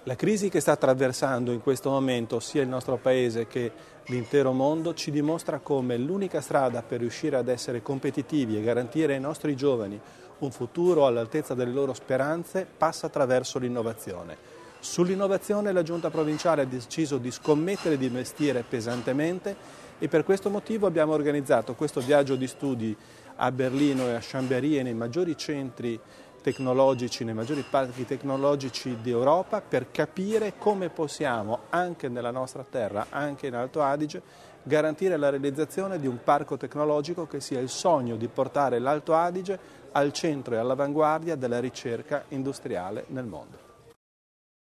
La crisi che sta attraversando in questo momento sia il nostro Paese che l'intero mondo ci dimostra come l'unica strada per riuscire ad essere competitivi e garantire ai nostri giovani un futuro all'altezza delle loro speranze passa attraverso l'innovazione. Sull'innovazione la Giunta provinciale ha deciso di scommettere e di investire pesantemente e per questo motivo abbiamo organizzato questo viaggio di studi a Berlino e a Chambéry e nei maggiori centri tecnologici, nei maggiori parchi tecnologici d'Europa per capire come possiamo, anche nella nostra terra, anche in Alto Adige, garantire la realizzazione di un parco tecnologico che sia il sogno di portare l'Alto Adige al centro e all'avanguardia della ricerca industriale nel mondo.